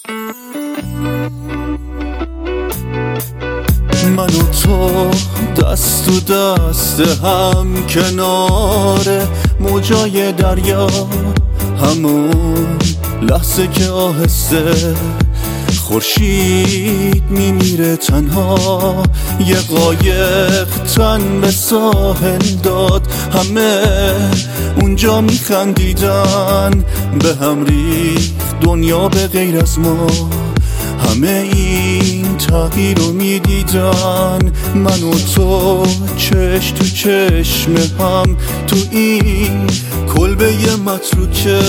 من و تو دست تو دست هم کنار موجای دریا، همون لحظه که آهسته خورشید میمیره تنها، یه قایق تن به ساحل داد، همه اونجا میخندیدن، به هم ریخت دنیا به غیر از ما، همه این تغییر رو میدیدن. من و تو چشم تو چشم هم تو این کلبه متروکه،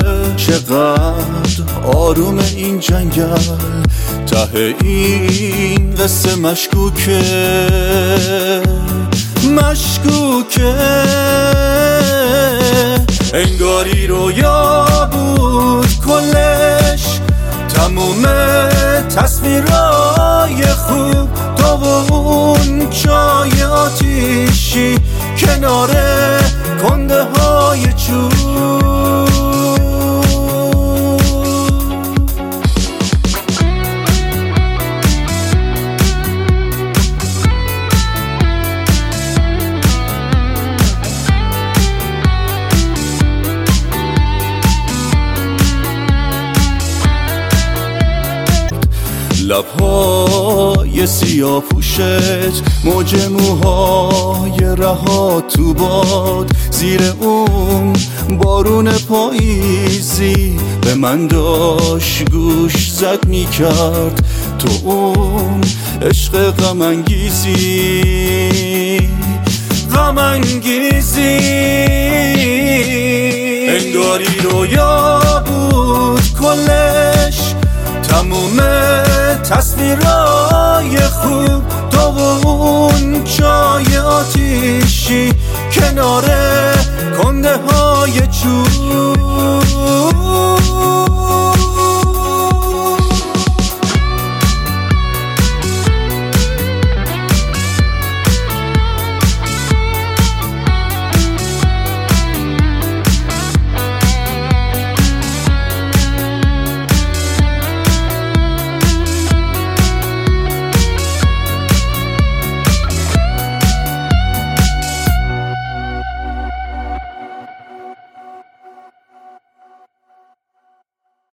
چقدر آروم این جنگل، ته این قصه مشکوکه انگاری رویا بود کلش، تموم تصویرای خوب تو و اون چای آتیشی کنار کنده های چوب. لبهای سیاه پوشت، موج موهای رها تو باد، زیر اون بارون پاییزی به من داشت گوش زد میکرد، تو اون عشق غم انگیزی انگاری رویا بود کلش، تموم تصویرای خوب تو و اون چای آتیشی کنار کنده های چوب.